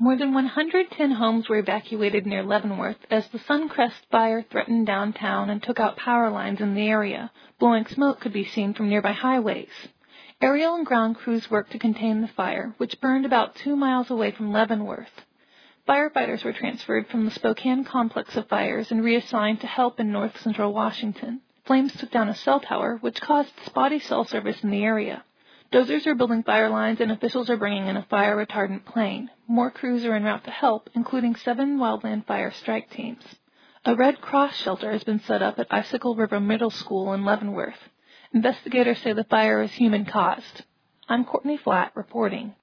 More than 110 homes were evacuated near Leavenworth as the Suncrest fire threatened downtown and took out power lines in the area. Blowing smoke could be seen from nearby highways. Aerial and ground crews worked to contain the fire, which burned about 2 miles away from Leavenworth. Firefighters were transferred from the Spokane complex of fires and reassigned to help in north-central Washington. Flames took down a cell tower, which caused spotty cell service in the area. Dozers are building fire lines, and officials are bringing in a fire-retardant plane. More crews are en route to help, including 7 wildland fire strike teams. A Red Cross shelter has been set up at Icicle River Middle School in Leavenworth. Investigators say the fire is human-caused. I'm Courtney Flatt reporting.